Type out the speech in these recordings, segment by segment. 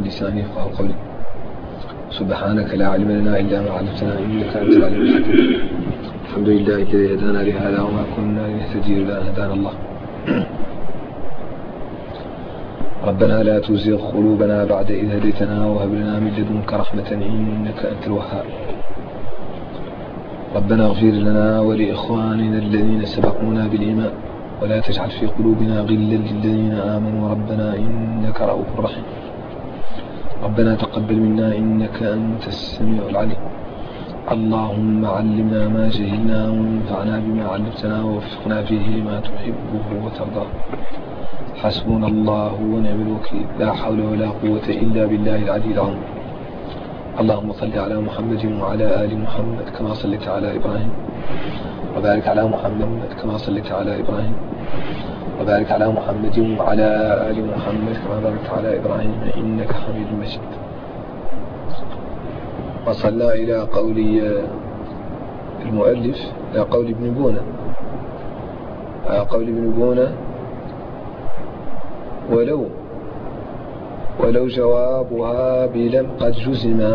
لساني يفقهوا قولي. سبحانك لا علم لنا إلا ما علمتنا إنك أنت العليم الحكيم. الحمد لله الذي هدانا لهذا وما كنا لنهتدي لولا أن هدانا الله. ربنا لا تزغ قلوبنا بعد إذ هديتنا وهب لنا من لدنك رحمة إنك أنت الوهاب. ربنا اغفر لنا ولإخواننا الذين سبقونا بالإيمان ولا تجعل في قلوبنا غلا للذين آمنوا ربنا إنك رؤوف رحيم. ربنا تقبل منا إنك أنت السميع العليم. اللهم علمنا ما جهلنا وانفعنا بما علمتنا ووفقنا فيه لما تحبه وترضاه. حسبنا الله ونعم الوكيل. لا حول ولا قوة إلا بالله العلي العظيم. اللهم صل على محمد وعلى آل محمد كما صليت على إبراهيم وبارك على محمد كما صليت على إبراهيم وبارك على محمد وعلى آل محمد كما باركت على إبراهيم إنك حميد مجيد. وصلنا إلى قول المؤلف، إلى قول ابن بونة ولو جوابها بلم قد جزم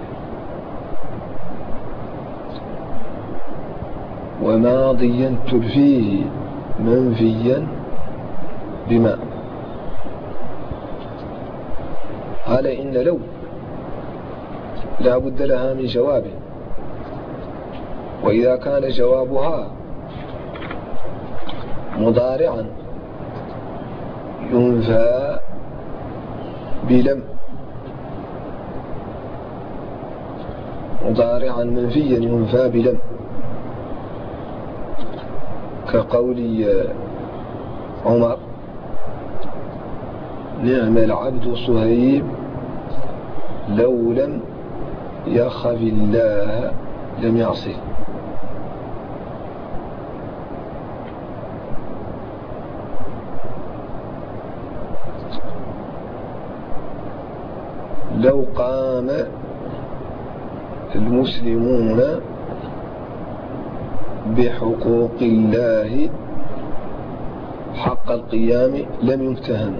وماضيا تلفيه منفيا بما. قال إن لو لا بد لها من جواب، وإذا كان جوابها مضارعا ينفى بلم، مضارعا منفيا ينفى بلم، كقول عمر نعم العبد صهيب لو لم يخف الله لم يعصه. لو قام المسلمون بحقوق الله حق القيام لم يمتهن.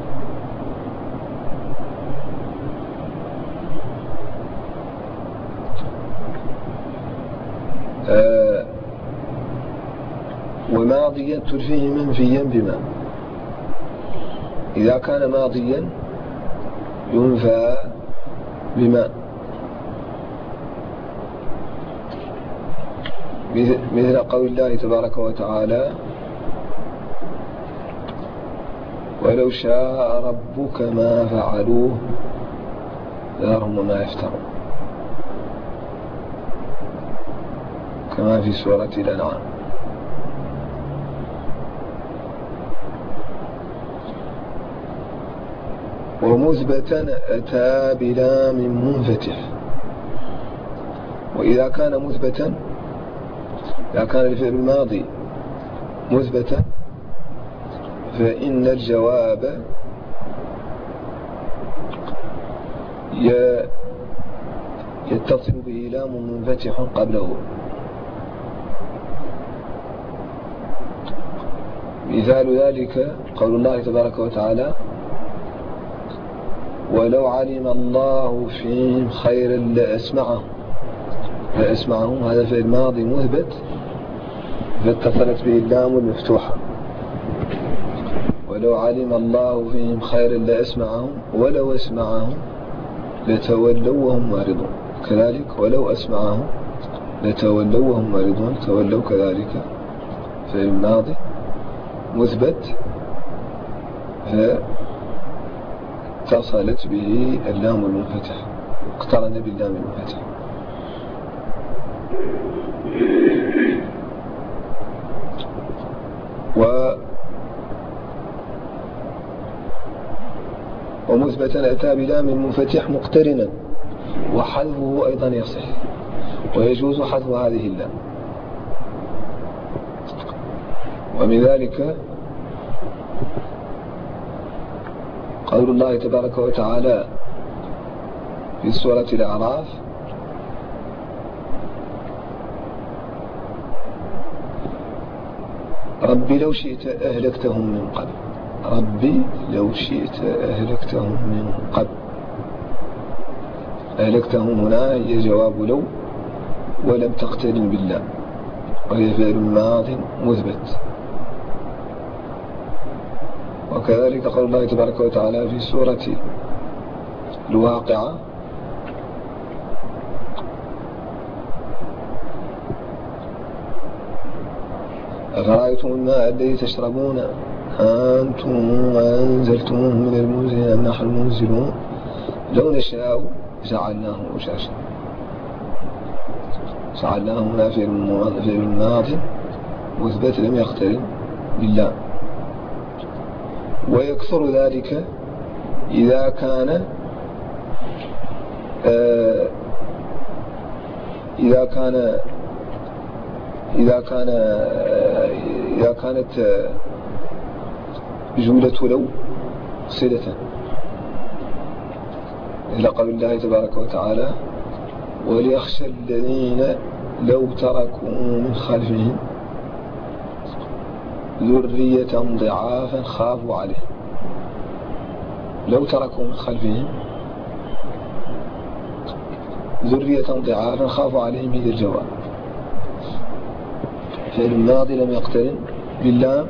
وماضيا تلفيه منفيا بما. إذا كان ماضيا ينفى بما، مثل قول الله تبارك وتعالى ولو شاء ربك ما فعلوه ذرهم وما يفترون، كما في سورة الأنعام. ومثبتا أتى بلام منفتح. وإذا كان مثبتا، إذا كان الفعل الماضي مثبتا فإن الجواب يتصل به لام منفتح قبله. مثال ذلك قول الله تبارك وتعالى ولو علم الله فيهم خيرا لأسمعهم. هذا فعل ماضي مثبت فاتصلت به اللام المفتوحة. ولو علم الله فيهم خيرا لأسمعهم ولو أسمعهم لتولوا وهم معرضون. كذلك ولو أسمعهم لتولوا وهم معرضون. تولوا كذلك فعل ماضي مثبت فاتصلت به اللام المنفتح، اقترن باللام المنفتح. ومثبتا أتى بلام المنفتح مقترنا، وحذفه أيضا يصح ويجوز حذف هذه اللام. ومن ذلك قول الله تبارك وتعالى في سورة الأعراف ربي لو شئت أهلكتهم من قبل. ربي لو شئت أهلكتهم من قبل. أهلكتهم هنا هي جواب لو ولم تقترن بالله، وهي فعل ماض مثبت. وكذلك قول الله تبارك وتعالى في سورة الواقعة: أفرأيتم الماء الذي تشربون أنتم أنزلتموه من المزن أم نحن المنزلون لو نشاء جعلناه أجاجا. جعلناه هنا فعل الماضي مثبت لم يقترن بالله. ويكثر ذلك إذا كان إذا كانت جملة لو صلة إلى قول الله تبارك وتعالى: وليخشى الذين لو تركوا من خلفهم ذرية ضعافا خافوا عليه. لو تركوا من خلفهم ذرية ضعافا خافوا عليهم هذا الجواب. فعل الماضي لم يقترن بالله،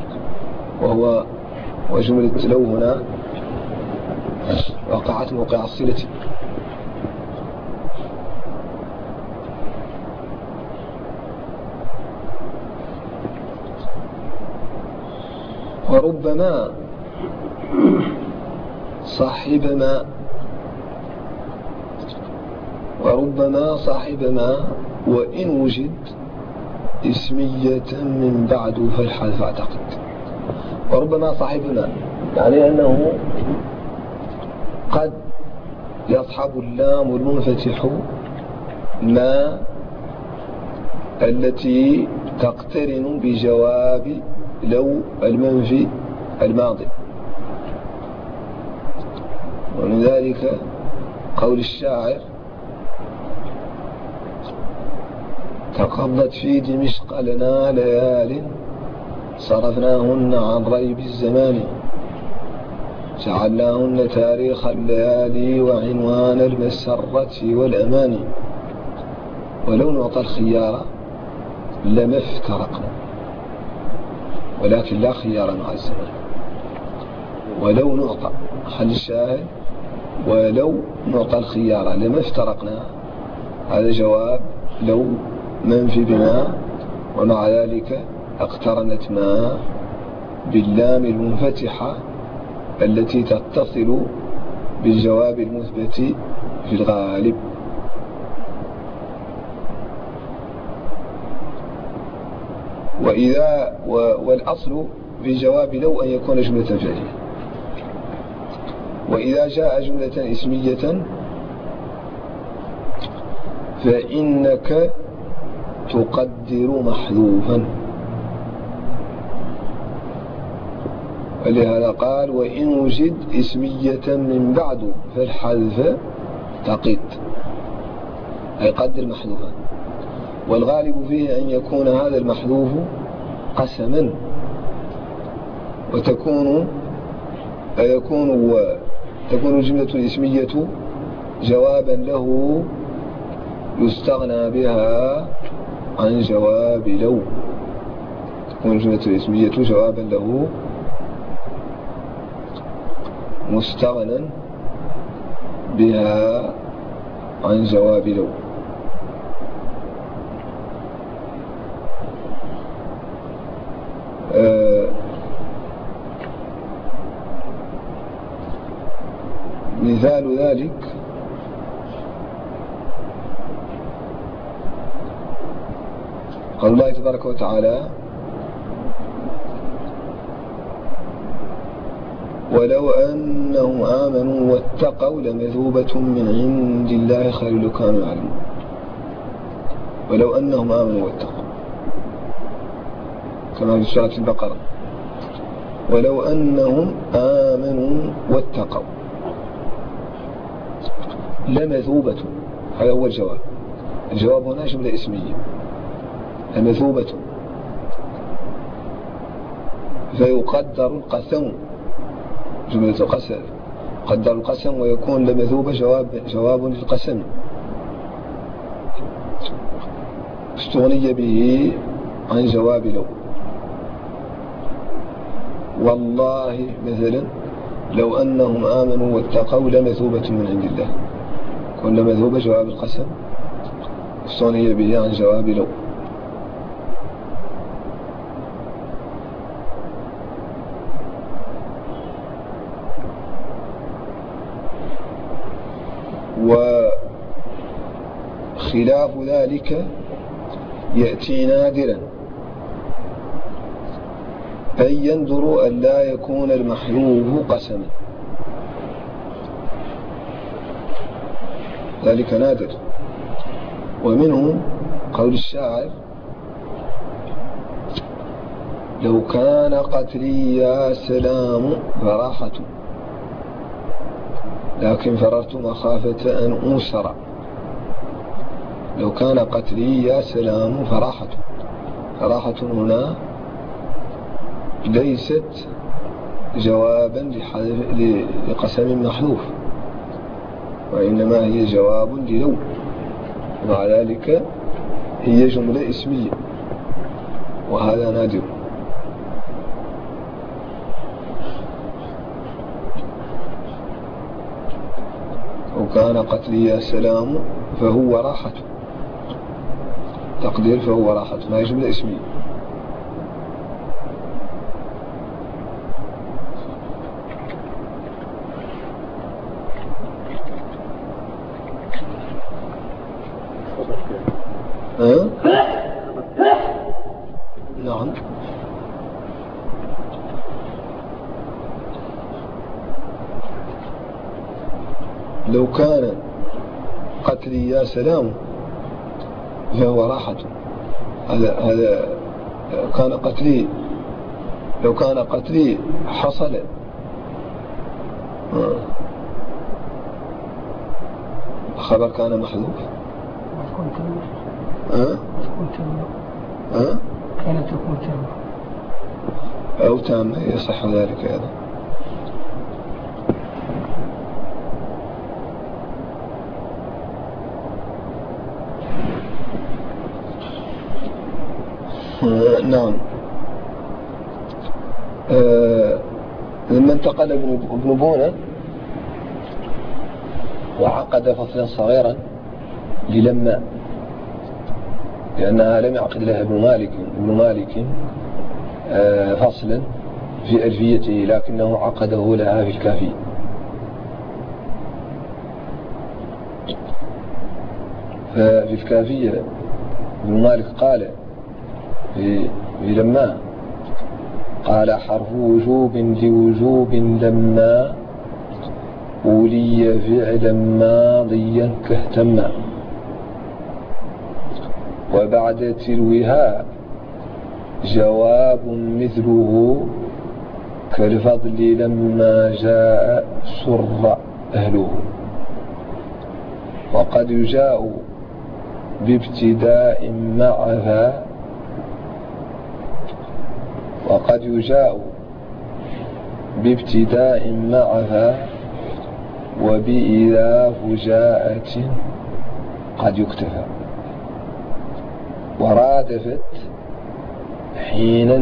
وجملة لو هنا وقعت موقع الصلة. وربما صاحب ما وإن وجد اسمية من بعد فالحذف أعتقد. وربما صاحب ما يعني أنه قد يصحب اللام المنفتح ما التي تقترن بجواب لو المنفي الماضي. ومن ذلك قول الشاعر: تقضت في دمشق لنا ليال صرفناهن عن ريب الزمان جعلناهن تاريخ الليالي وعنوان المسرة والأمان ولو نعطى الخيار لما افترقنا ولكن لا خيار مع الزمان. ولو نعطى خلي الشاهد ولو نعطى الخيار لما افترقنا، هذا جواب لو منفي بما، ومع ذلك اقترنت ما باللام المنفتحة التي تتصل بالجواب المثبت في الغالب. والأصل في جواب لو أن يكون جملة فعلية. وإذا جاء جملة اسمية فإنك تقدر محذوفا، ولهذا قال: وإن وجد اسمية من بعد فالحذف تقد، أي قدر محذوفا. والغالب فيه أن يكون هذا المحذوف قسما، وتكون الجملة الاسمية جوابا له يستغنى بها عن جواب لو. تكون الجملة الاسمية جوابا له مستغنى بها عن جواب لو. مثال ذلك قال الله تبارك وتعالى: ولو أنهم آمنوا واتقوا لمثوبة من عند الله خير لو كانوا يعلمون. ولو أنهم آمنوا واتقوا، كما في سورة البقرة: ولو أنهم آمنوا واتقوا لمثوبة. هذا هو الجواب. الجواب هنا جملة اسمية، لمثوبة، فيقدر القسم، جملة قسم قدر القسم ويكون لمثوبة جواب للقسم استغني به عن جواب لو. والله مثلا لو أنهم آمنوا واتقوا لمثوبة من عند الله، كل مثوبة جواب القسم استغني به عن جواب لو. وخلاف ذلك يأتي نادرا، أي يندر أن لا يكون المحلوب قسما، ذلك نادر. ومنه قول الشاعر: لو كان قتلي يا سلام فراحة، لكن فررت مخافة أن أنصر. لو كان قتلي يا سلام فراحة، فراحة هنا ليست جوابا لقسم محذوف، وإنما هي جواب للو، ومع ذلك هي جملة اسمية، وهذا نادر. وكان قتلي يا سلام فهو راحة، تقدير فهو راحة، ما هي جملة اسمية. نعم. لو كان قتلي يا سلام فهو راحة، هذا كان قتلي، لو كان قتلي حصل خبر كان محذوف. كانت تكون تامة أو تامة يصح ذلك أيضا. نعم. لما انتقل ابن بونة وعقد فصلا صغيرا للما، لأنها لم يعقد لها ابن مالك فصلا في ألفيته، لكنه عقده لها في الكافي. ففي الكافية ابن مالك قال في لما، قال: حرف وجوب لوجوب لما أولي فعلا ماضيا كاهتما، وبعد تلوها جواب مثله كالفضل لما جاء سر أهله. وقد يجاء بابتداء مع ذا، وقد يجاء بابتداء مع ذا، وبإذا فجاءة قد يكتفى. ورادفت حينا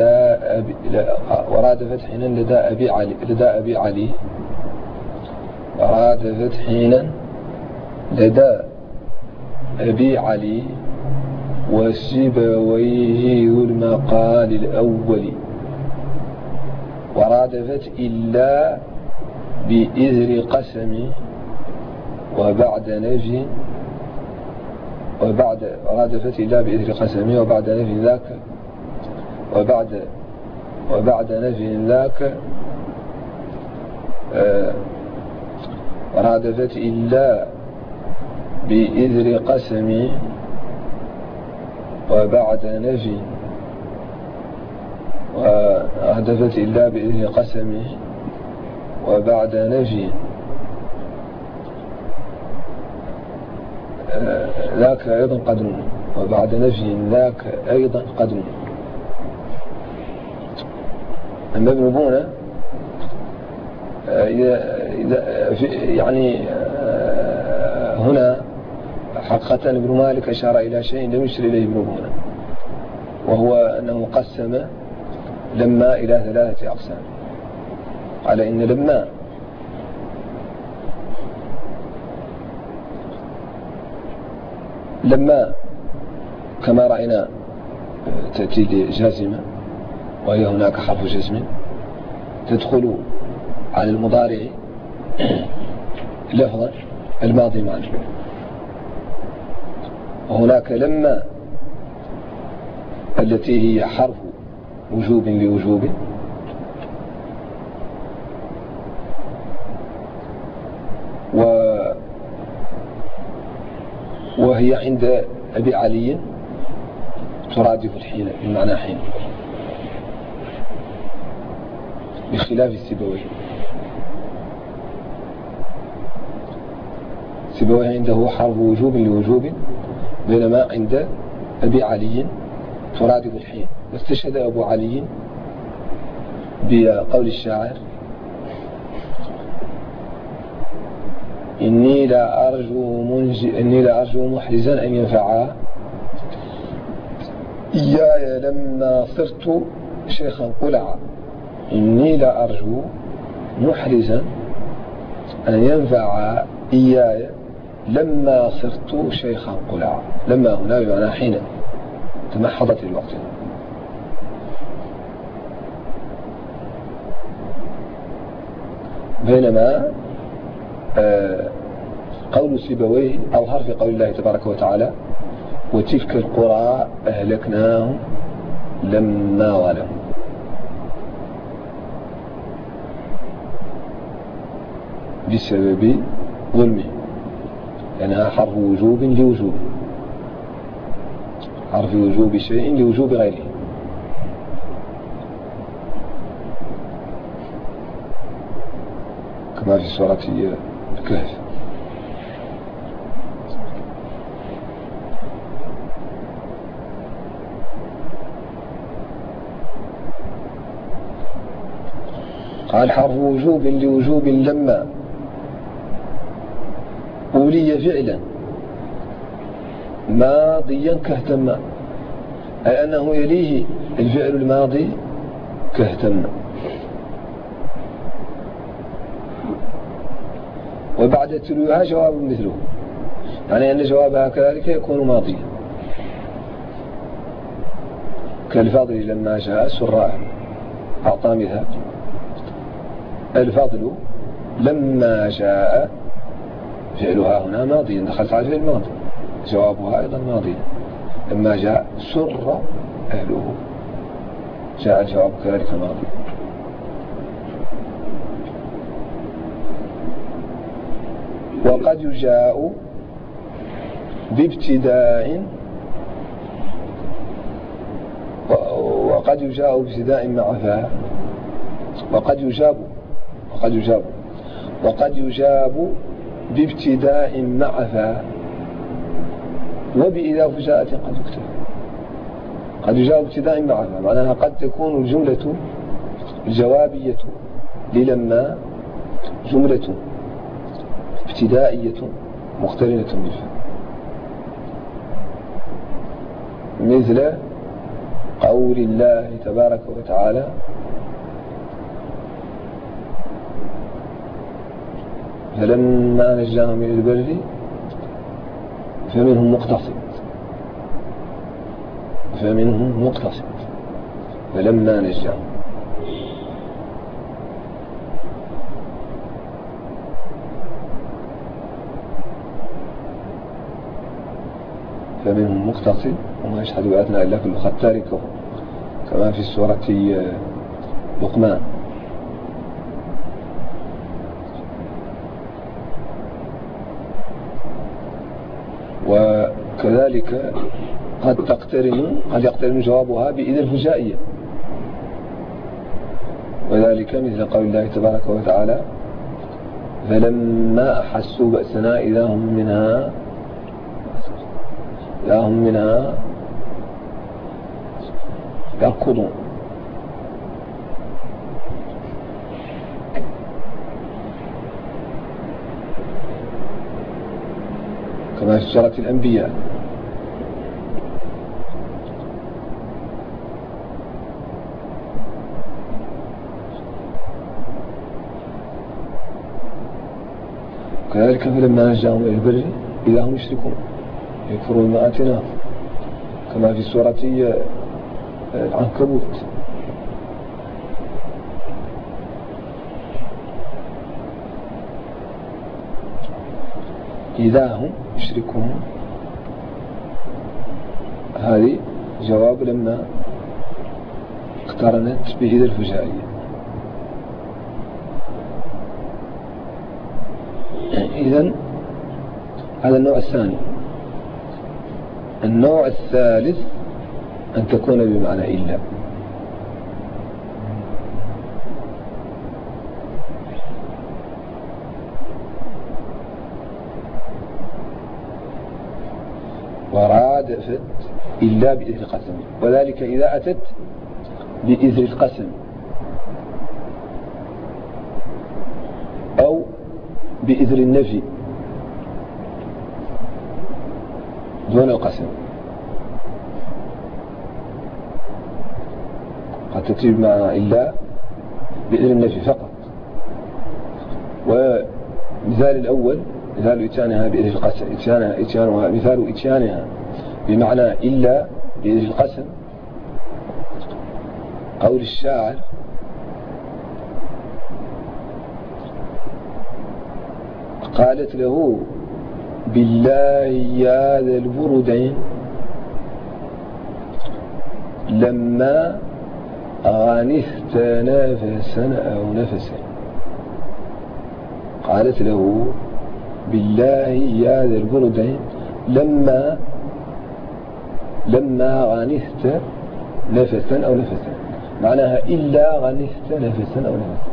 لدى أبي علي، ورادفت حينا لدى أبي علي وسيبويه ذو المقال الأول. ورادفت إلا بإذر قسم وبعد نفي، رادفت إلا بإذر قسم وبعد نفي ذاك، وبعد نفي ذاك رادفت إلا بإذر قسم وبعد نفي، ورادفت إلا بإذر قسم وبعد نفي ذاك أيضا قدر، وبعد نفي ذاك أيضا قدر. أما ابن بونة يعني هنا حقيقة ابن مالك أشار إلى شيء لم يشر إليه ابن هنا، وهو أنه قسم لما إلى 3 أقسام، قال إن لما كما رأينا تأتي لجازمة، وهي هناك حرف جزم تدخل على المضارع لفظا الماضي معا، وهناك لما التي هي حرف وجوب لوجوب، وهي عند أبي علي ترادف الحين بمعنى حين، بخلاف السيبويه. السيبويه عنده حرف وجوب لوجوب، بينما عند أبي علي ترادف الحين. واستشهد أبو علي بقول الشاعر: إني لا أرجو محرزا أن ينفعا إياي لما صرت شيخا قلعا. إني لا أرجو محرزا أن ينفع إياي لما صرت شيخا قلعا. لما هنا بمعنى حين تمحضت الوقت. بينما قول سيبويه أظهر في قول الله تبارك وتعالى: وتلك القرى أهلكناهم لما ظلموا. بسبب ظلمه، لأنها حرف وجوب لوجوب، حرف وجوب شيء لوجوب غيره. كما في سورة الكهف. قال: حرف وجوب لوجوب لما أولي فعلا ماضيا كاهتم، أي أنه يليه الفعل الماضي كاهتم، وبعد تلوها جواب مثله، يعني أن جوابها كذلك يكون ماضيا، كالفضل لما جاء سراء. أعطى مثال: الفضل لما جاء فعلها هنا ماضيا، دخلت على الفعل الماضي، جوابها أيضا ماضي. لما جاء سر أهله، جاء الجواب كذلك ماضي. وقد يجاء بابتداء، وقد يجاء بابتداء مع فاء، وقد يجاب بابتداء مع فاء، وبإذا فجاءة قد يكتب. قد يجاب ابتداء مع فاء معناها قد تكون الجملة الجوابية للما جملة ابتدائية مقترنة بالفاء، مثل قول الله تبارك وتعالى: فلما نجاهم من البر فمنهم مقتصد. فلما نجاهم، فمنهم مقتصد وما يشهد بآياتنا إلا كل ختار كفور، كما في سورة لقمان. وكذلك قد يقترن جوابها بإذا الفجائية، وذلك مثل قول الله تبارك وتعالى: فلما أحسوا بأسنا إذا هم منها يركضون. كما في سورة الأنبياء. كذلك فلما نجاهم إلى البر إذا هم يشركون يكفرون بما آتيناهم، كما في سورة العنكبوت. إذا هم يشركون، هذه جواب لما اقترنت بإذا الفجائية. إذن هذا النوع الثاني. النوع الثالث أن تكون بمعنى إلا. ورادفت إلا بإذن القسم، وذلك إذا أتت بإذن القسم أو بإذن النفي دون القسم. قد تتيب مع إلا بإذن النفي فقط. ومثال الأول مثال إتيانها بإذن القسم، مثال إتيانها بمعنى إلا بإذن القسم قول الشاعر: قالت له بالله يا ذا البردين لما غانثت نفسا أو نفسا. قالت له بالله يا ذا البردين لما غانثت نفسا أو نفسا، معناها إلا غانثت نفسا أو نفسا.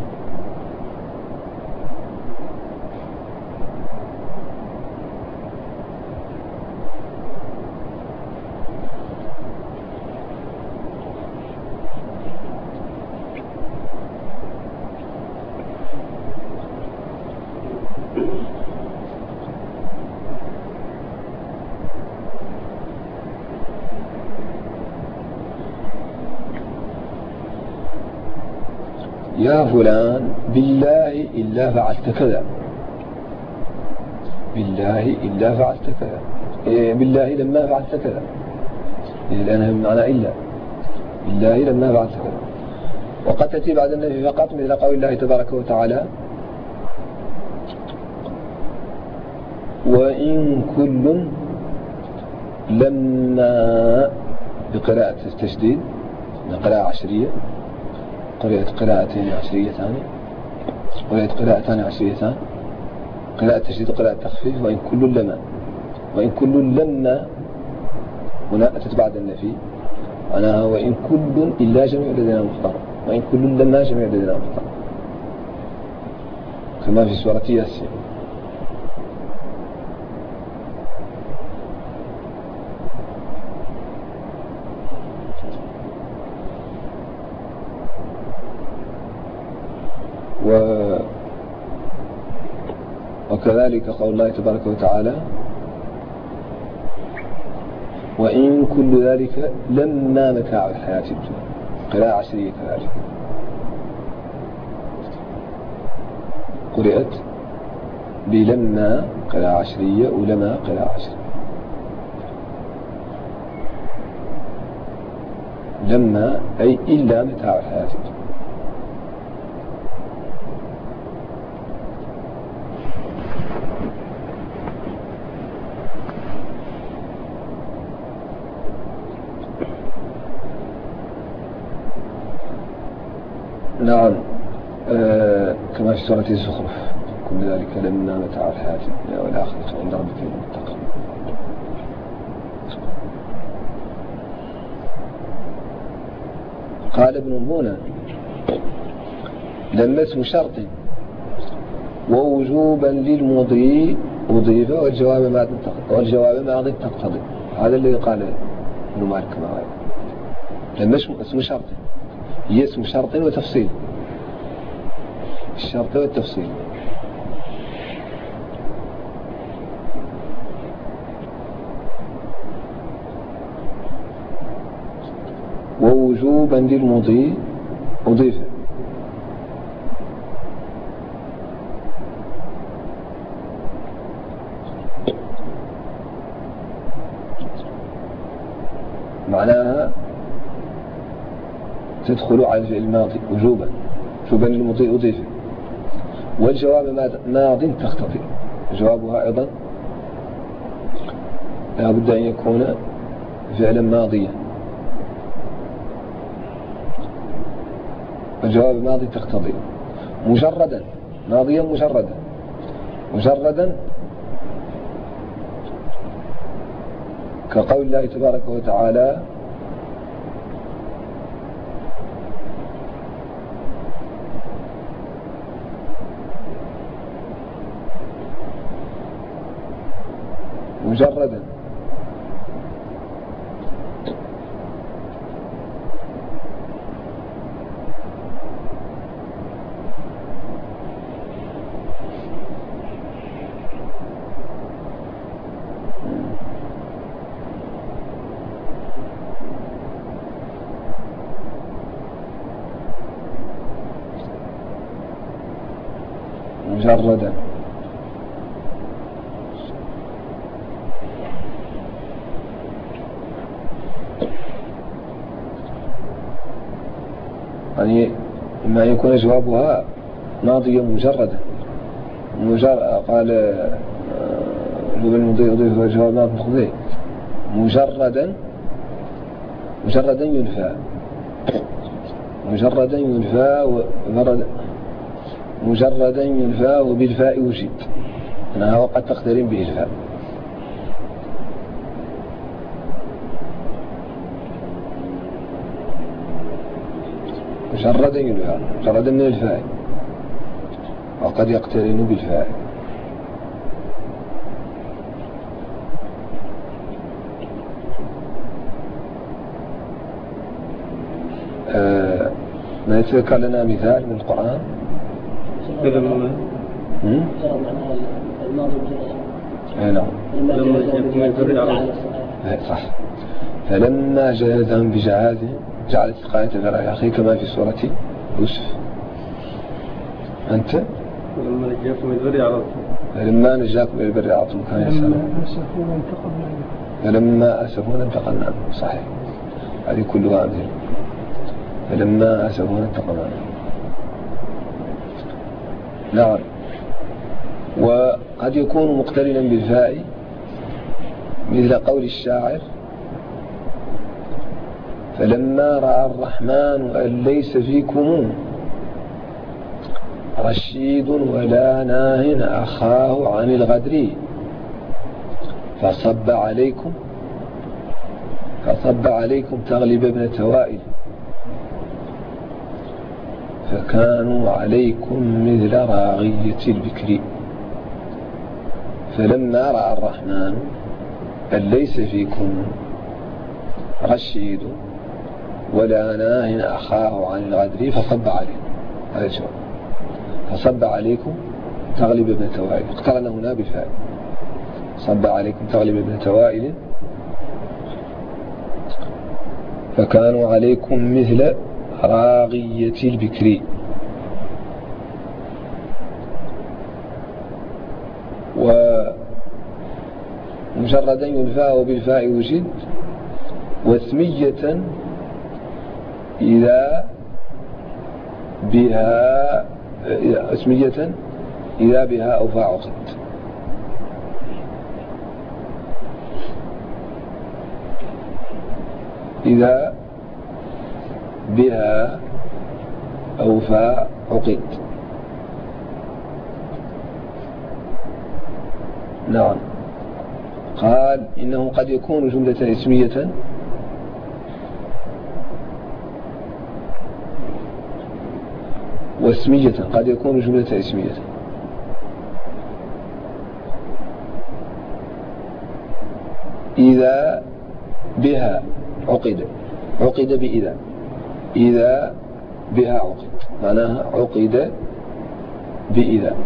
يا فلان بالله إلا فعلت كذا، بالله إلا فعلت كذا، بالله لما فعلت كذا، لأنها بمعنى إلا، بالله لما فعلت كذا. وقد تأتي بعد النفي فقط مثل قول الله تبارك وتعالى: وإن كل لما، بقراءة التشديد، قراءة عشرية، قراءتين عشريتان، قراءتان عشريتان، قراءة تشديد وقراءة تخفيف. وإن كل لما، وإن كل لما هنا أتت بعد النفي معناها وإن كل إلا جميع لدينا مختار، وإن كل لما جميع لدينا مختار، كما في سورة ياسين. وكذلك قول الله تبارك وتعالى: وإن كل ذلك لما متاع الحياة الدنيا، قراءة عشرية كذلك، قرأت بلما قراءة عشرية ولما قراءة عشرية. لما أي إلا متاع الحياة الدنيا. نعم، كما في سورة الزخرف: كل ذلك لما متاع الحياة الدنيا والآخرة عند ربك للمتقين. قال ابن بونة: لما اسم شرط ووجوبا للمضي أضيف والجواب ما ضد تقتضي. هذا الذي قال ابن مالك كما قال. لما اسم شرط هي اسم شرط وتفصيل، الشرط والتفصيل. ووجوبا للمضي أضيف. معناها تدخل على الفعل الماضي وجوبا للمضي أضيف. والجواب ماض تقتضي، جوابها أيضا لا بد أن يكون فعلا ماضيا. الجواب ماضي تقتضي مجردا، ماضيا مجردا كقول الله تبارك وتعالى مجردا يعني ما يكون جوابها ماضيا مجردا. قال جواب المضي أضيف جواب ماضي مقتضي مجردا ينفى وبالفاء وجد، أنها وقد تقترن به الفاء. مجردا من الفاء وقد يقترن بالفاء. ما يتذكر لنا مثال من القرآن؟ نعم صح. فلما جاهدهم بجهاده جعل سقاية ذرع أخيه كما في سورة يوسف. أنت فلما نجاكم من البر عرفتم كان يسألون فلما أسفونا انتقمنا منهم. صحيح، هذه كلها أمثلة. فلما أسفونا انتقمنا منهم. نعم. وقد يكون مقترنا بالفاء مثل قول الشاعر فلما رأى الرحمن أن ليس فيكم رشيد ولا ناه أخاه عن الغدر فصب عليكم تغلب ابن توائل فكانوا عليكم مثل راغية البكر. فلما رأى الرحمن أن ليس فيكم رشيد ولا ناه أخاه عن الغدر فصب عليكم. هذا الجواب. فصب عليكم تغلب ابن توائل، اقترن هنا بالفاء. صب عليكم تغلب ابن توائل فكانوا عليكم مثل راغية البكر. ومجردا ينفى وبالفاء وجد. واسمية إذا بها أوفى عقد. إذا بها أوفى عقد. نعم. قال إنه قد يكون جملة اسمية واسمية. قد يكون جملة اسمية إذا بها عقد بإذا. إذا بها عقد معناها عقد بإذا.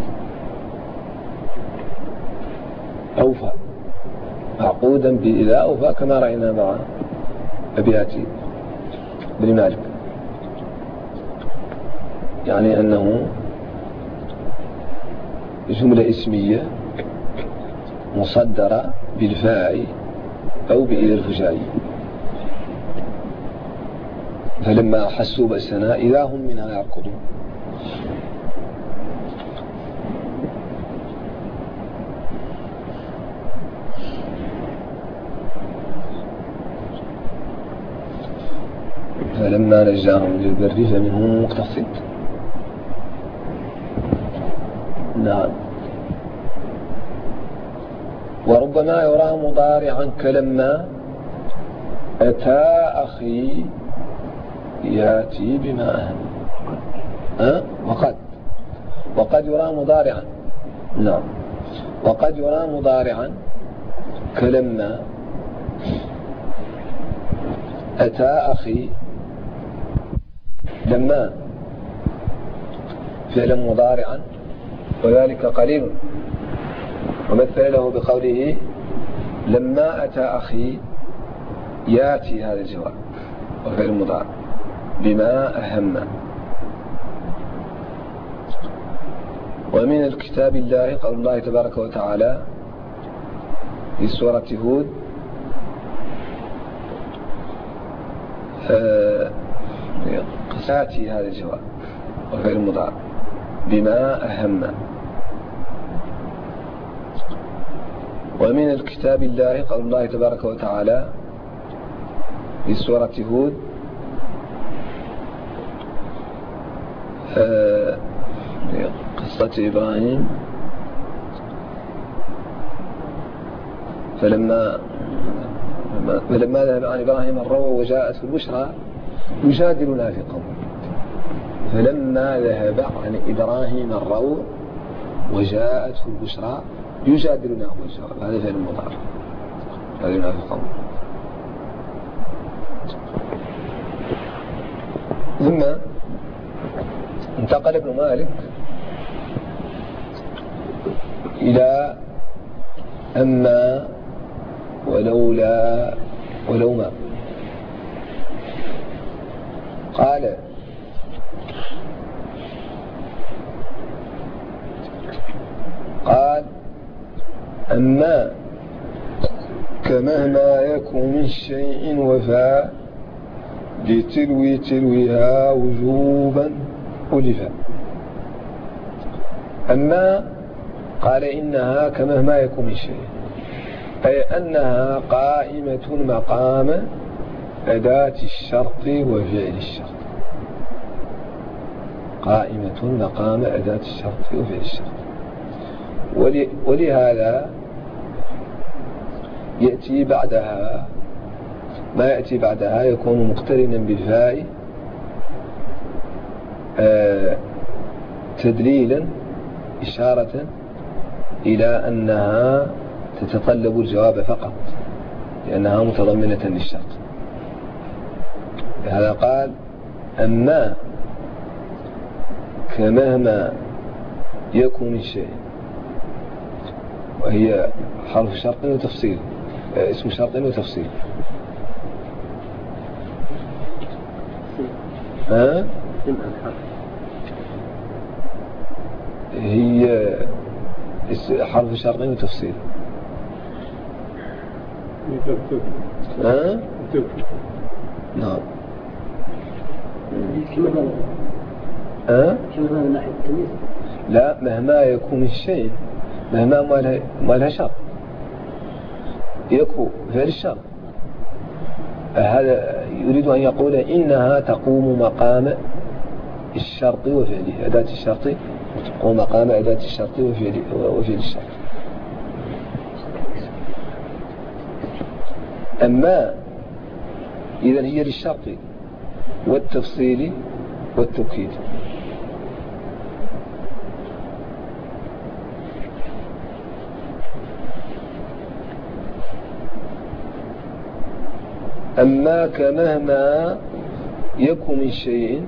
أوفى معقودا بإذا أوفى كما رأينا مع أبيات بن مالك، يعني أنه جملة اسمية مصدرة بالفاء أو بإلى الفجائي، فلما أحسوا بأسنا إذا هم منها يركضون. فلما نجاهم للبر فمنهم مقتصد. نعم. وربما يرى مضارعا كلما أتى أخي ياتي بما أهم. وقد يرى مضارعا. نعم. وقد يرى مضارعا كلما أتى أخي، لما فعلا مضارعا وذلك قليل، ومثل له بقوله لما أتى أخي ياتي هذا الجواب وفعل مضارع بما أهم. ومن الكتاب الله قول الله تبارك وتعالى في سورة هود ياتي هذا الجواب وفعل مضارع بما أهم. ومن الكتاب الله قول الله تبارك وتعالى في سورة هود قصة إبراهيم فلما ذهب عن إبراهيم الروع وجاءته البشرى يجادلنا في قوم. فلما ذهب عن إبراهيم الروع وجاءته البشرى يجادلنا هو الجواب، هذا فعل مضارع يجادلنا في قوم. ثم انتقل ابن مالك إلى أما ولولا ولوما. قال أما كمهما يكن من شيء وفاء لتلوي تلويها وجوبا ألفا. أما قال إنها كمهما يكن من شيء، أي أنها قائمة مقام أداة الشرط وفعل الشرط، قائمة مقام أداة الشرط وفعل الشرط. ولهذا يأتي بعدها ما يأتي بعدها يكون مقترنا بالفاء تدليلا إشارة إلى أنها تتطلب الجواب فقط لأنها متضمنة للشرط. لهذا قال أما كمهما يكون الشيء، وهي حرف شرط وتفصيل، اسم شرط وتفصيل. هي حرف شرط وتفصيل. نعم. لا، مهما يكون الشيء، مهما ما لها شرط، يكون فعل الشرط. هذا يريد أن يقول إنها تقوم مقام الشرط وفعله، أداة الشرط تقوم مقام أداة الشرط وفعل الشرط. أما إذن هي للشرط والتفصيل والتوكيد. أما كمهما يكن من شيء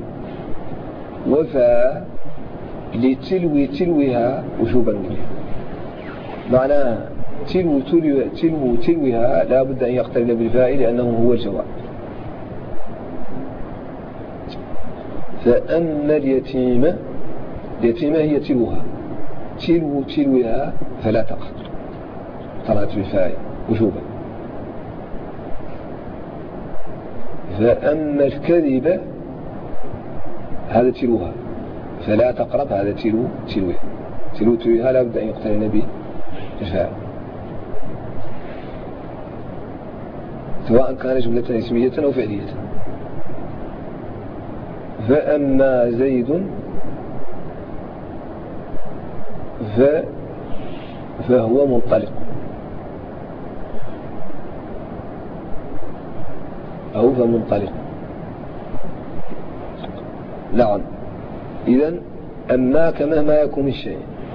وفى لتلوي تلوها وجوبا منها. معناها تلوها لا بد أن يقترن بالفاء لأنه هو الجواب. فأما اليتيمة هي تلوها، تلوها فلا تقرب، طلعت بالفاء وجوبا. فأما الكذب هذا تلوها فلا تقرب، هذا تلوها لا بد أن يقترن به الفاء، سواء كان جملة اسمية أو فعلية. فأما زيد فهو منطلق أو فمنطلق. نعم. إذن أما كمهما يكون الشيء،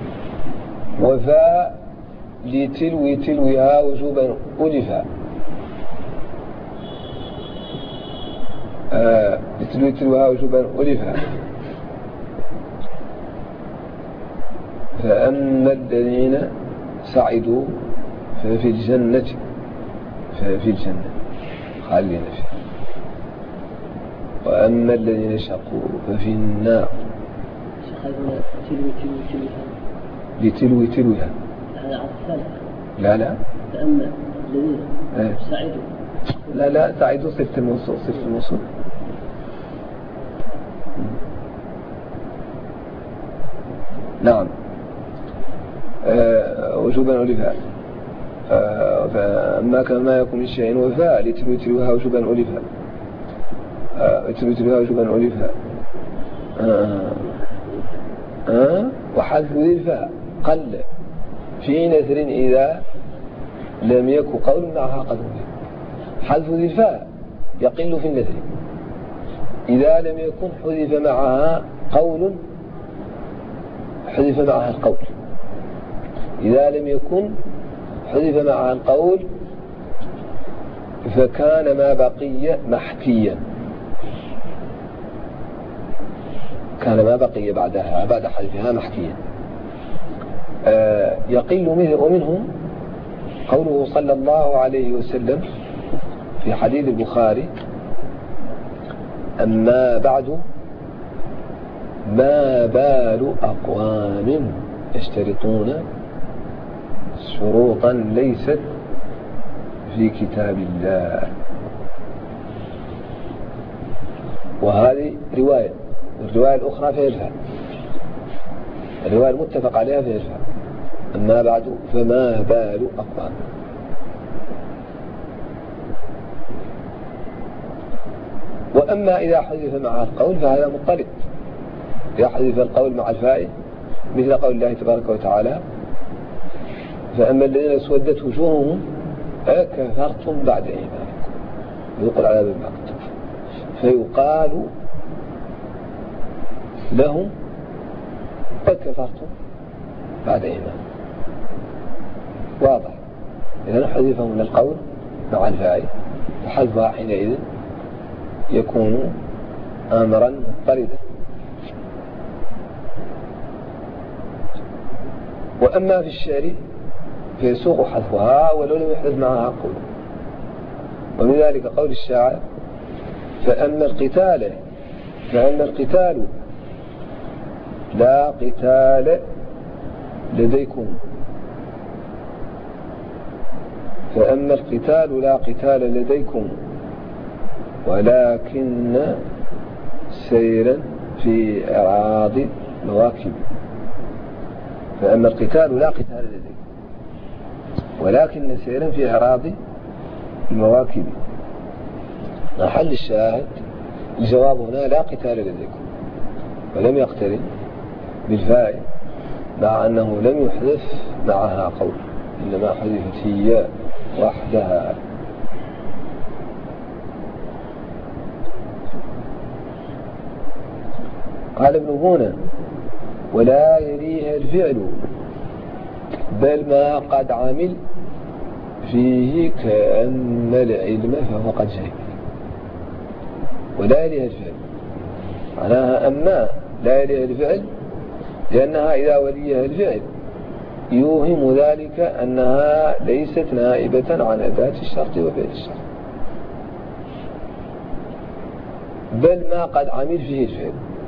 وفاء تلوها وجوبا ألفا، تلوها وجوبا ألفا. فأما الذين سعدوا ففي الجنة خالدين فيها، وأما الذين شقوا ففي النار. تلوها هذا عطف لا فأما الذين سعدوا لا سعدوا صفة الموصول. نعم. وجوبا ألفا. فأما كما يكون الشيء وفاء لتلوها وجوبا ألفا، تلوها وجوبا ألفا. وحذف ذي الفاء قل في نثر إذا لم يكن قول معها قدر. حذف ذي الفاء يقل في النثر إذا لم يكن حذف معها القول. إذا لم يكن حذف معها القول فكان ما بقي محكيا، كان ما بقي بعد حذفها محكيا. يقل ومنهم قوله صلى الله عليه وسلم في حديث البخاري: أما بعد ما بال أقوام يشترطون شروطا ليست في كتاب الله. وهذه رواية، الرواية الأخرى فيها الفاء، الرواية المتفق عليها فيها الفاء. أما بعد فما بال أقوام. وأما إذا حذف معها القول فهذا مضطرد. إذا حذف القول مع الفاء مثل قول الله تبارك وتعالى: فأما الذين اسودت وجوههم أكفرتم بعد إيمانكم ذوقوا العذاب بما كنتم. فيقال لهم: أكفرتم بعد إيمانكم. واضح. إذا حذفهم من القول مع الفاء، وحذفها حينئذ يكون أمرا مضطردا. وأما في الشعر فيسوق حذفها ولو لم يحدث معها قول. ومن ذلك قول الشاعر: فأما القتال لا قتال لديكم. فأما القتال لا قتال لديكم ولكن سيرا في أراضي مواكب. فأما القتال لا قتال لديكم ولكن سيرا في أراضي المواكب. محل الشاهد الجواب هنا: لا قتال لديكم، ولم يقترن بالفاء مع أنه لم يحذف معها قول، إنما حذفت هي وحدها. قال ابن بونة: ولا يليها الفعل بل ما قد عمل فيه كأن العلم فهو قد جهل. ولا يليها الفعل معناها أما لا يليها الفعل، لأنها إذا وليها الفعل يوهم ذلك أنها ليست نائبة عن أداة الشرط وفعل الشرط، بل ما قد عمل فيه الفعل.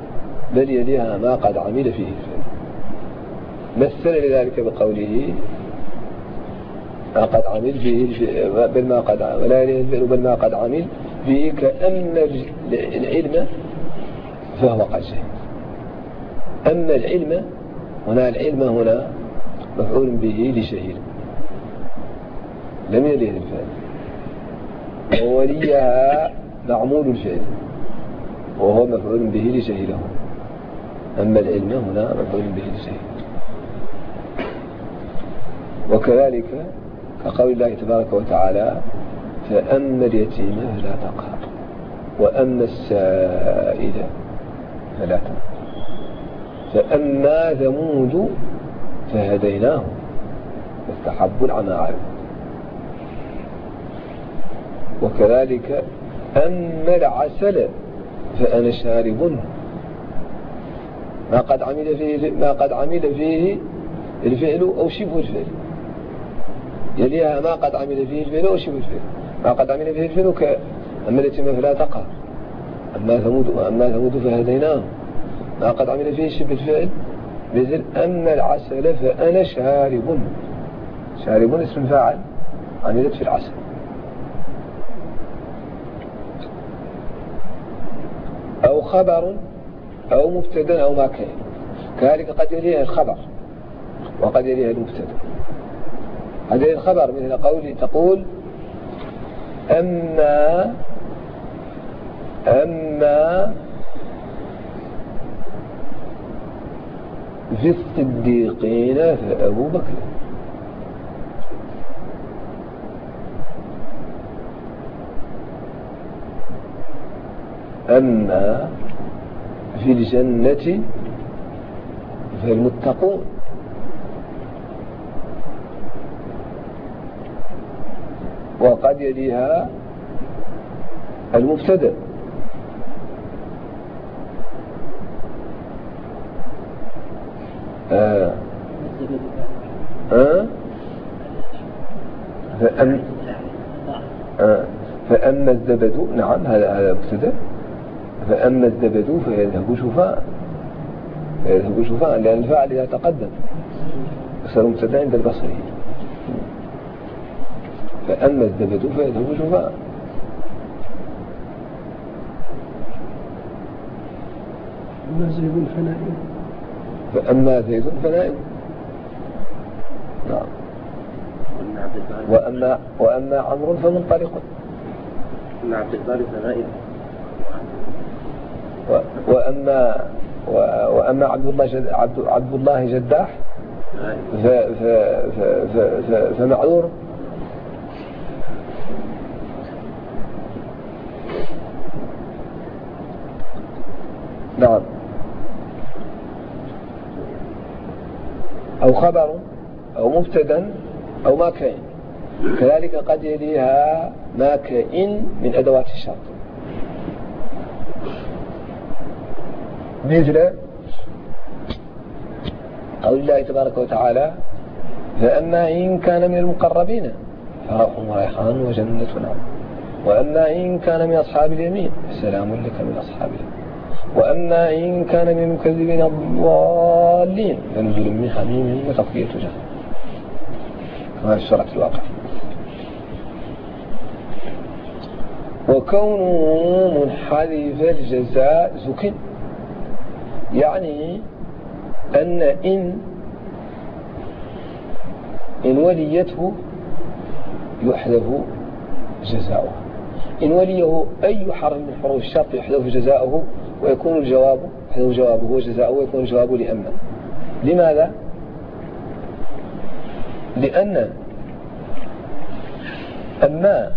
بل يليها ما قد عمل فيه الفعل. مثل لذلك بقوله ما قد عمل فيه بل ما قد ولا يليه الفعل بل ما قد عمل فيه، كأن العلم فهو قد جهل. أما العلم هنا، العلم هنا مفعول به لشهيد لم يليه الفعل، ووليها معمول الفعل وهو مفعول به لشهيده. أما العلم هنا مفعول به لشهيد. وكذلك كقول الله تبارك وتعالى فأما اليتيم فلا تقهر وأما السائل فلا تنهر فأما ثمود فهديناه فاستحبوا العمى على الهدى. وكذلك أما العسل فأنا شارب ما قد عمل فيه الفعل أو شبه الفعل، يليها ما قد عمل فيه الفعل أو شبه الفعل. ما قد عمل فيه الفعل أما اليتيم فلا تقهر أما ثمود فهديناه. ما قد عمل فيه شبه الفعل مثل أما العسل فأنا شارب. شارب اسم فاعل عملت في العسل. أو خبر أو مبتدا أو ما كان، كذلك قد يليها الخبر وقد يليها المبتدا. هذا الخبر مثل قولي تقول أما في الصديقين فأبو بكر. أما في الجنة فالمتقون. وقد يليها المبتدأ. فأما الزبد، نعم هذا مبتدأ. فأما الزبد فيذهب شفاء لأن الفاعل إذا تقدم صار مبتدأ عند البصري. فأما الزبد فيذهب شفاء. فأما زيد فنائم. نعم. وأما عمرو فمنطلق. وأما عبد الله جداح فمعذور. نعم. أو خبر أو مبتدا أو ما كان، كذلك قد يليها ما كائن من أدوات الشرط مثل قول الله تبارك وتعالى فأما إن كان من المقربين فروح وريحان وجنة نعيم وأما إن كان من أصحاب اليمين فسلام لك من أصحاب اليمين وأما إن كان من المكذبين الضالين فنزل من حميم وتصفية جهنم كما في سورة الواقع. وكونه منحذف الجزاء زكٍ، يعني أن إن وليته يحذف جزاؤه. إن وليه أي حرف من حروف الشرط يحذف جزاؤه ويكون الجواب يحذف جوابه وجزاؤه ويكون الجواب لأما. لماذا؟ لأن أما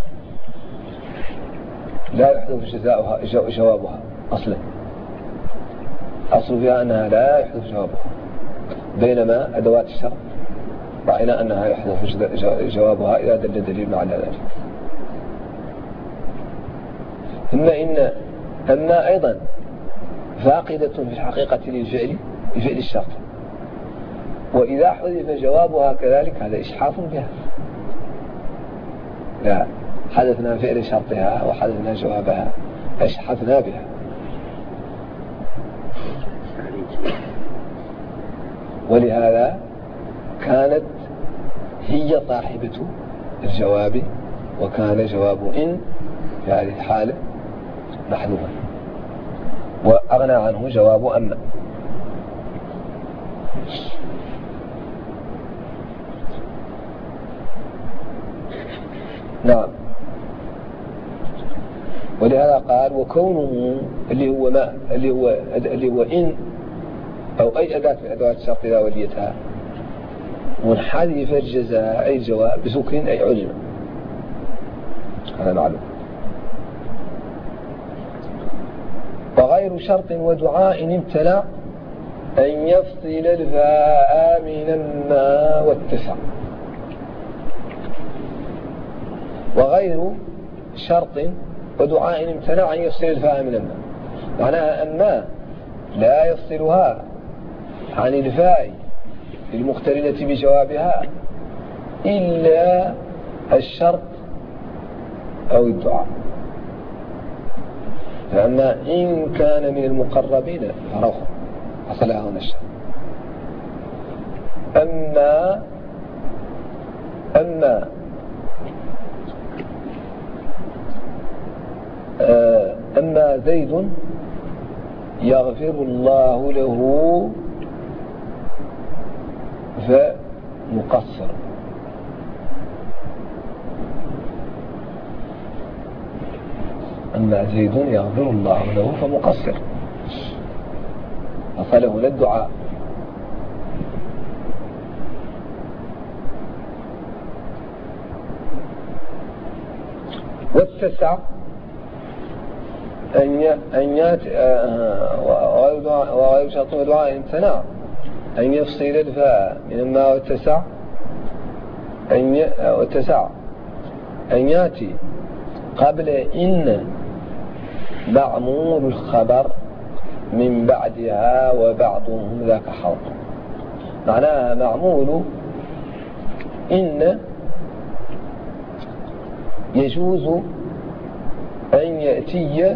لا يحذف جوابها أصلا، أصل فيها أنها لا يحذف جوابها، بينما أدوات الشرط رأينا أنها يحذف جوابها إذا دل دليل على ذلك. ثم إن أما أيضا فاقدة في الحقيقة للفعل الشرط، وإذا حذف جوابها كذلك هذا إشحاف بها. لا، حذفنا فعل شرطها وحذفنا جوابها، أشحفنا بها. ولهذا كانت هي صاحبة الجواب، وكان جواب إن في هذه الحالة محذوفا، وأغنى عنه جواب أما. نعم. ولهذا قال وكونه اللي هو ما اللي هو إن أو أي أداة من أدوات الشرط إذا وليتها منحذف الجزاء أي الجواب بسكن أي علم، هذا معلوم. وغير شرط ودعاء امتنع أن يفصل الفاء من الما والتسع. وغير شرط ودعاء امتنع أن يفصل الفاء من الما، معناها أما لا يفصلها عن الفاء المقترنة بجوابها إلا الشرط أو الدعاء. فأما إن كان من المقربين فروح حصلها هنا الشرط. أما زيد يغفر الله له فمقصر. أما زيد يغفر الله له فمقصر، فله للدعاء. والتسع أن يأتي وغير شرط ودعاء امتنع أن يفصل الفاء من الماء والتسع أن يأتي قبل إن معمول الخبر من بعدها وبعضهم ذاك حظ. معناها معمول إن يجوز أن يأتي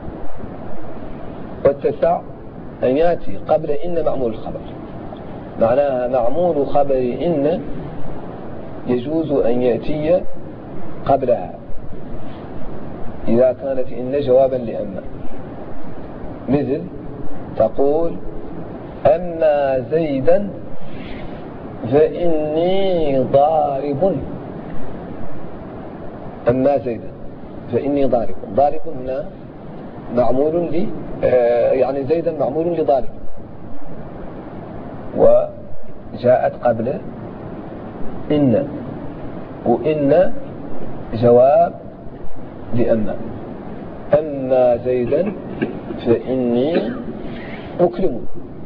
والتسع أن يأتي قبل إن معمول الخبر. معناها معمول خبر إن يجوز أن يأتي قبلها إذا كانت إن جوابا لأما، مثل تقول أما زيدا فإني ضارب. أما زيدا فإني ضارب. ضارب هنا معمول يعني زيدا معمول لضارب، وجاءت قبل إن، وإن جواب لأما. أما زيدا فإني أكلم.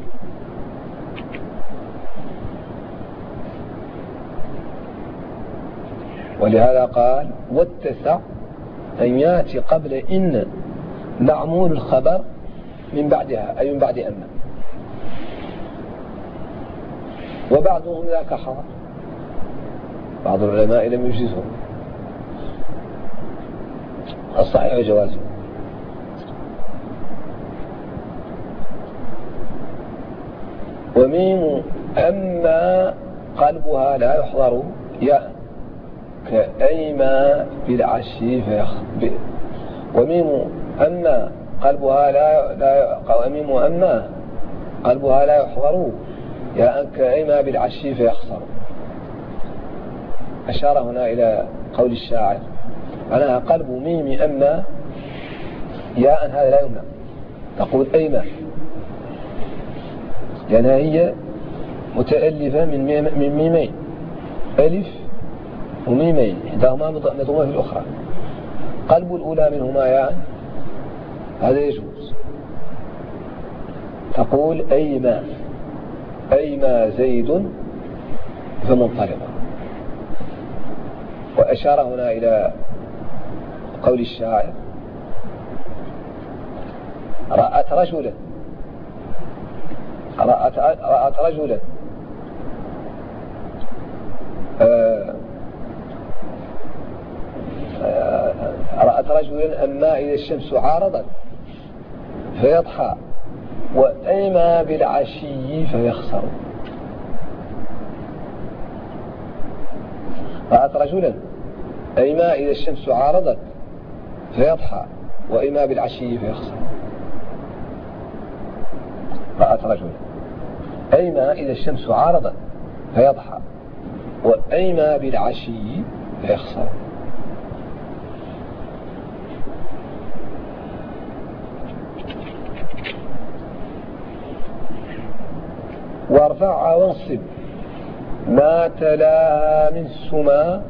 ولهذا قال والتسع أن يأتي قبل إن معمول الخبر من بعدها أي من بعد أما، وبعضهم ذاك حظ. بعض العلماء لم يجزهم، الصحيح جوازه. وميم أما قلبها لا يحضر يا كأيما بالعشي فيخبئ. وميم أما قلبها وميم أما قلبها لا يحضر يا كأيما بالعشي فيخسر. أشار هنا إلى قول الشاعر، معناها قلب ميم أما ياء هذا لا يمنع، تقول أيما لأنها هي متألفة من ميمين، ألف وميمين إحداهما مضمومة في الأخرى. قلب الأولى منهما ياء هذا يجوز، تقول أيما زيد فمنطلق. وأشار هنا إلى قول الشاعر رأت رجلا رأت رجلا أما إذا الشمس عارضت فيضحى وأيما بالعشي فيخسر. رأت رجلا أيما إذا الشمس عارضت فيضحى وإما بالعشي فيخسر. رأت رجلا أيما إذا الشمس عارضت فيضحى وأيما بالعشي فيخسر. وارفع وانصب ما تلا من سما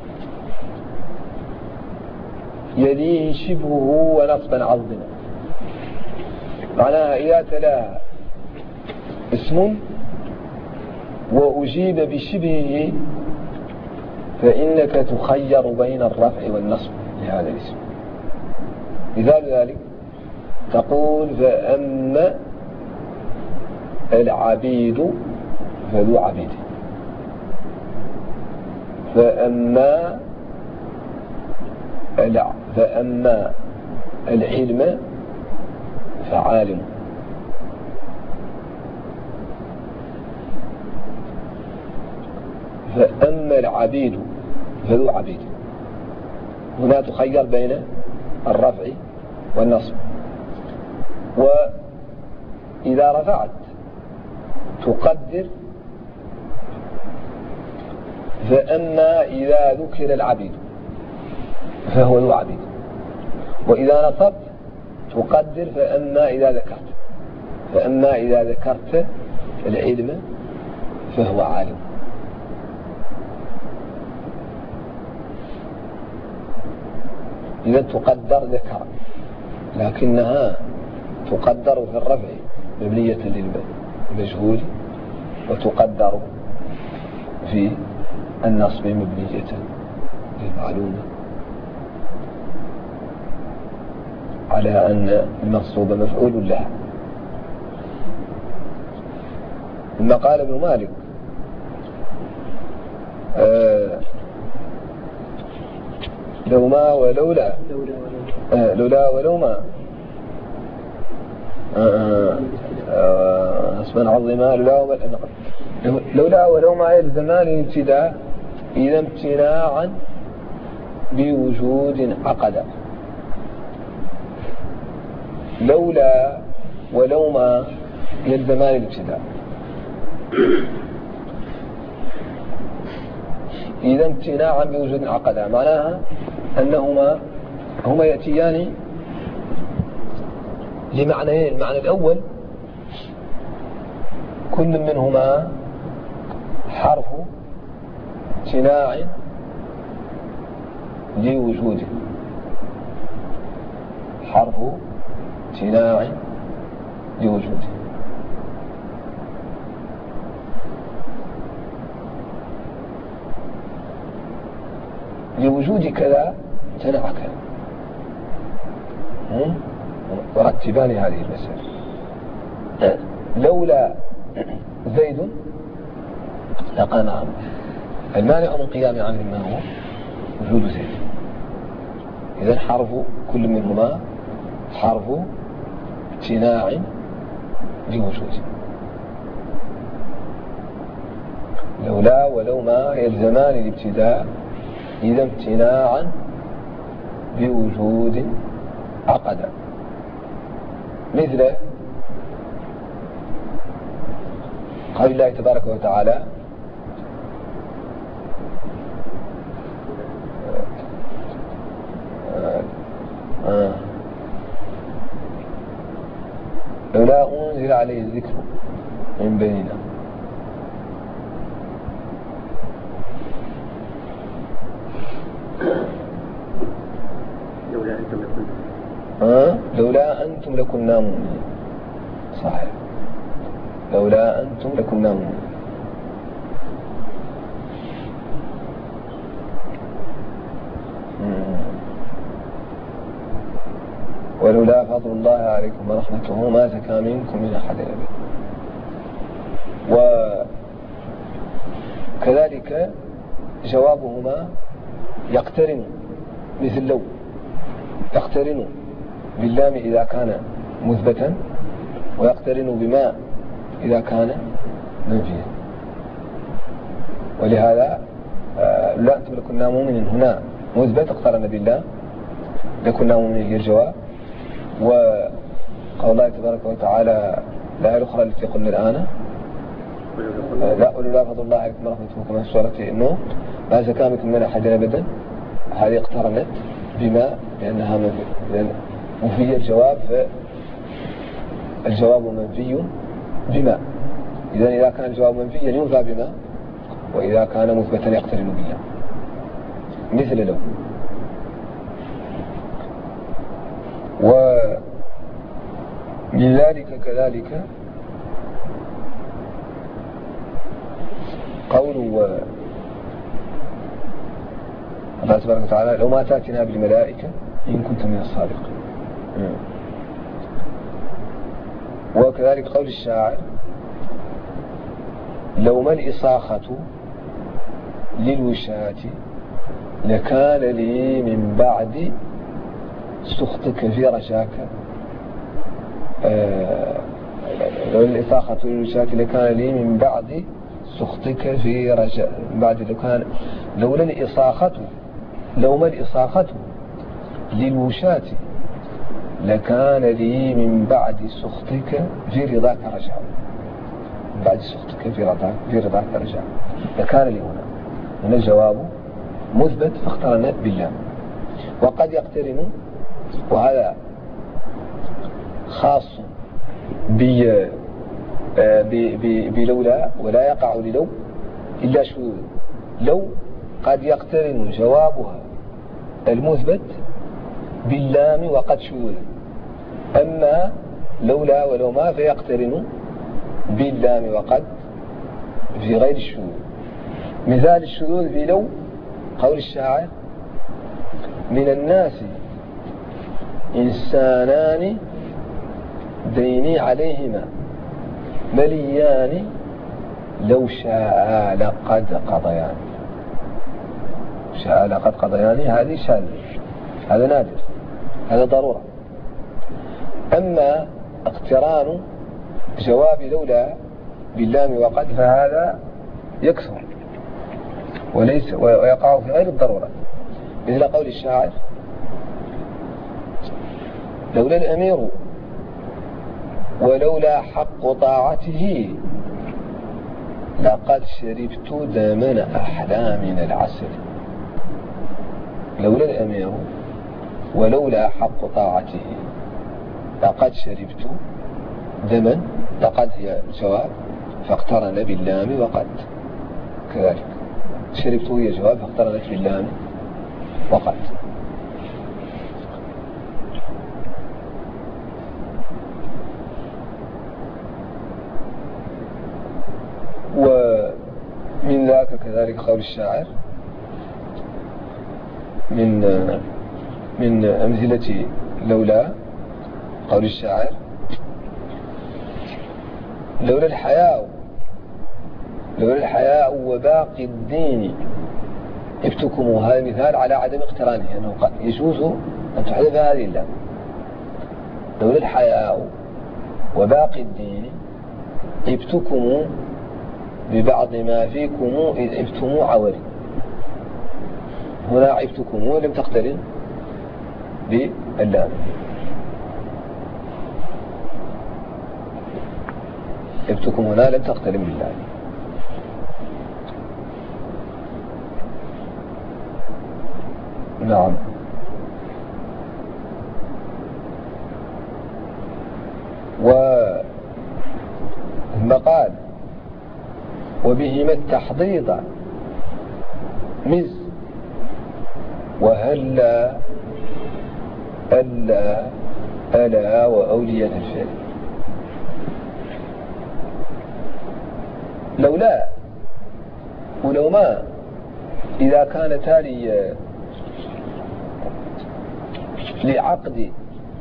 يليه شبهه ونصبا عظما. معناها إذا تلا اسم وأجيب بشبهه فإنك تخير بين الرفع والنصب لهذا الاسم. مثال ذلك تقول فأما العبيد فذو عبيد، فأما العلم فعالم، فأما العبيد فذو عبيد. هنا تخير بين الرفع والنصب. وإذا رفعت تقدر فأما إذا ذكر العبيد فهو ذو عبيد، وإذا نصبت تقدر فأما إذا ذكرت العلم فهو عالم. إذا تقدر ذكر، لكنها تقدر في الرفع مبنية للمجهول، وتقدر في النصب مبنية للمعلومة، على أن المنصوب مفعول له. ثم قال ابن مالك لو ما ولولا لولا ولوما اسما عظما لولا ولوما يلزمان الابتداء إذا امتناعا بوجود عقدا. لولا ولوما يلزمان الابتداء إذا امتناعا بوجود عقدا، معناها هما يأتيان لمعنيين. المعنى الأول كل منهما حرف امتناع لوجوده، حرف امتناع لوجوده. لوجود كذا امتنع كذا، ورتبان هذه المسألة. لولا زيد لقام عمرو، المانع من قيام عمرو ما هو؟ وجود زيد. إذن حرف كل منهما حرف امتناع لوجوده. لولا ولوما يلزمان الابتداء إذا امتناعا بوجود عقدا. مثل قال الله تبارك وتعالى لولا أنزل عليه الذكر من بيننا. لولا أنتم لكنا مؤمنين. صحيح، لولا أنتم لكنا مؤمنين. ولولا فضل الله عليكم ورحمته ما زكى منكم من أحد أبدا. وكذلك جوابهما يقترن، مثل لو يقترن باللام إذا كان مثبتا، ويقترن بما إذا كان منفيا. ولهذا لا أنتم لكنا مؤمنين هنا مثبت اقترن بالله لكنا مؤمنين هي الجواب. وقول الله تبارك وتعالى الآية الأخرى التي قلنا الآن لا ولولا فضل الله عليكم ورحمته كما في سورة النور ما زكى منكم من أحد أبدا. هذه اقترنت بما لأنها منفية الجواب منفي بما. إذا كان الجواب منفيا ينفى بما، وإذا كان مثبتا يقترن بما، مثل لو. ومن ذلك كذلك قول الله تبارك وتعالى لو ما تأتنا بالملائكة إن كنت من الصادقين. وكذلك قول الشاعر لو ما الإصاخة للوشاة لكان لي من بعد سخطك في رشاك. لو الإصاخة للوشاة لكان لي من بعد سخطك في رشاك. بعد لولا الإصاخة لو ما الإصاخة للوشاة لكان لي من بعد سخطك في رضاك رجاء. بعد سخطك في رضاك رجاء لكان لي هنا الجواب مثبت فاقترن بالله. وقد يقترن، وهذا خاص بلولا ولا يقع للو إلا شذوذ. لو قد يقترن جوابها المثبت باللام وقد شذوذ. أما لولا ولو ما فيقترن باللام وقد في غير الشذوذ. مثال الشذوذ بلو قول الشاعر من الناس إنسانان ديني عليهما مليان لو شاء لقد قضيان. شاء لقد قضيان هذه شاذ، هذا نادر، هذا ضرورة. أما اقتران جواب لولا باللام وقد فهذا يكثر وليس ويقع في غير الضرورة. مثل قول الشاعر لولا الأمير ولولا حق طاعته لقد شربت دمن أحلامنا العسل. لولا الأمير ولولا حق طاعته لقد شربت دما. لقد هي جواب فاقترن باللام وقد. كذلك شربت هي جواب فاقترنت باللام وقد. ومن ذاك كذلك قول الشاعر من أمثلة لولا قول الشاعر لولا الحياء وباقي الدين ابتكم. هذا مثال على عدم اقترانه، أنه قد يجوز أن تحذف هذه اللام. لولا الحياء وباقي الدين ابتكم ببعض ما فيكم إذ ابتم عوري. هنا عبتكم لم تقترن باللام. عبتكم هنا لم تقترن باللام. نعم. ثم قال وبهما التحضيض مز وهلا ألا ألا وأولية الفعل. لولا ولو ما إذا كان تالي لعقد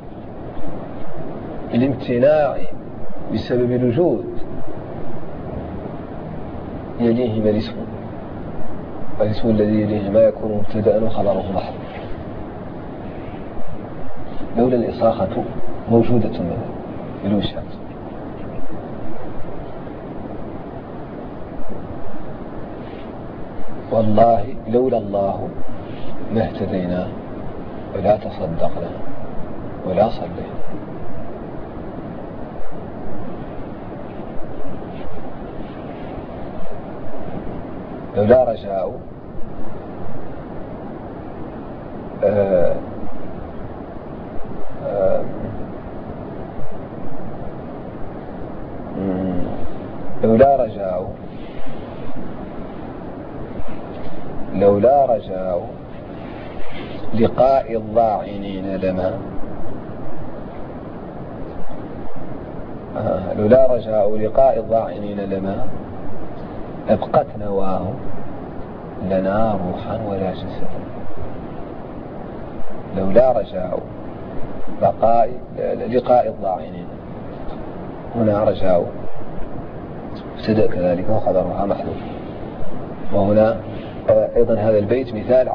الامتناع بسبب الوجود يليهما الاسم، والاسم الذي يليه ما يكون مبتدأ وخبره محض. لولا الإصاخة موجودة منه بالوشات. والله لولا الله ما اهتدينا ولا تصدقنا ولا صلينا. لولا رجاء لولا رجاء لقاء الضاعنين لما لولا رجاء لقاء الضاعنين لما أبقت نواه لنا روحا ولا جسدا. لولا رجاء لقاء الضاعنين، هنا رجاء ابتدأ كذلك وخبرها محذوف. وهنا أيضا هذا البيت مثال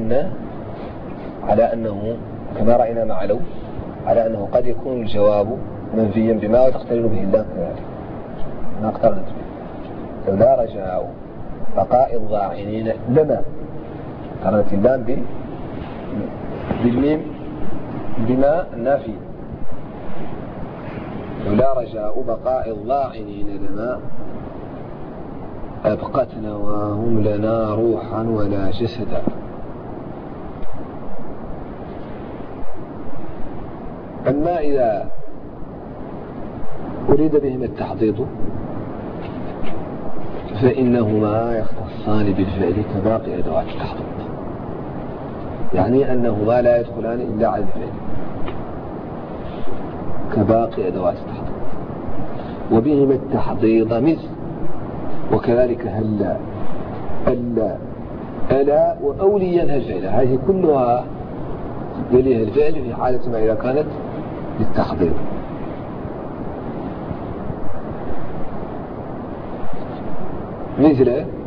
على أنه كما رأينا مع لو، على أنه قد يكون الجواب منفيا بما وتقترن به اللام كذلك. ما اقترنت به. لولا رجاء بقاء الضاعنين لما قرنت اللام بالميم بما النافي. لولا رجاء بقاء الضاعنين لما أبقت نواهم لنا روحا ولا جسدا. أما إذا أريد بهما التحضيض فإنهما يختصان بالفعل كباقي أدوات التحضيض، يعني أنهما لا يدخلان إلا على الفعل كباقي أدوات التحضيض. وبهما التحضيض مثل وكذلك هلا ألا ألا وأوليا الفعل، هذه كلها يليها الفعل في حالة ما إذا كانت للتحضيض. مثل